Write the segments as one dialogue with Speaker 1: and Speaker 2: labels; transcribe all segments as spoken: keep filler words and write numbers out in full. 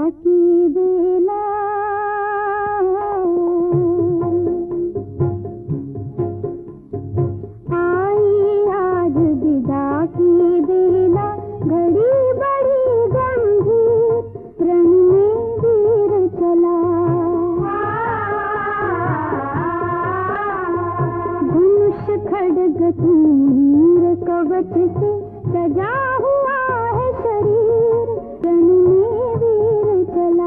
Speaker 1: की बेला आई, आज विदा की बेला, घड़ी बड़ी गंभीर, रण में वीर चला। धनुष खड्ग तीर कवच से सजा हुआ है शरीर, रण में वीर चला।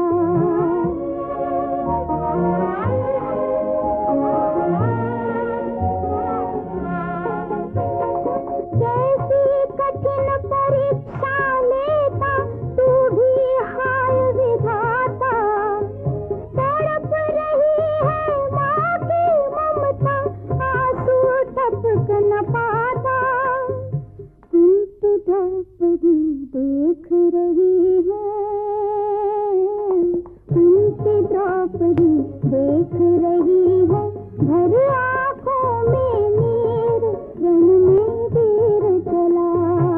Speaker 1: कैसी कठिन परीक्षा लेता तू भी, हाय विधाता। तड़प रही है माँ की ममता, आंसू टपक न पाता। कुंत द्रौपदी देख रही है, कुंत द्रौपदी देख रही है, भर आँखों में नीर, रण में वीर चला।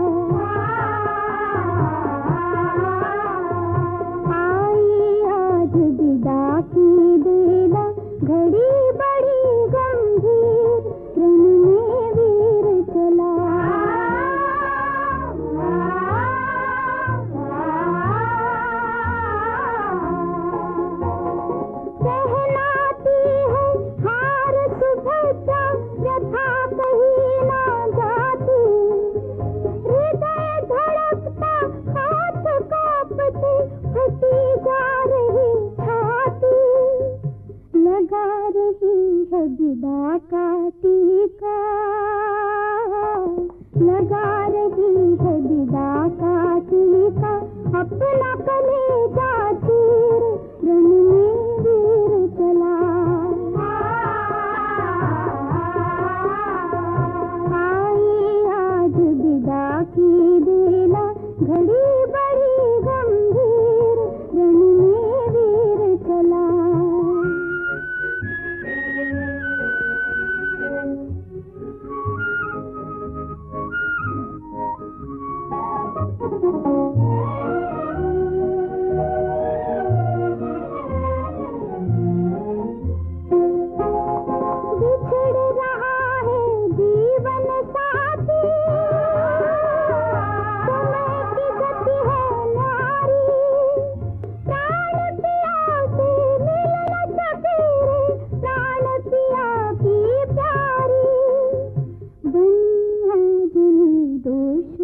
Speaker 1: आई आज विदा की बेला, घड़ी बड़ी गंभीर, रण में वीर चला। कहलाती है हार सुभद्रा, यथा कहीं ना जाती। हृदय धड़कता, हाथ कांपते, फटी जा रही छाती। लगा रही है विदा का टीका, लगा रही है विदा का टीका, अपना कलेजा चीर, रण में वीर चला। आई आज विदा की बेला, घड़ी बड़ी गंभीर, रण में वीर चला। बिछड़ रहा है जीवन साथी, समय की गति है नारी। प्राण पिया से मिल न सके रे, प्राण पिया की प्यारी। बन है दिल दोष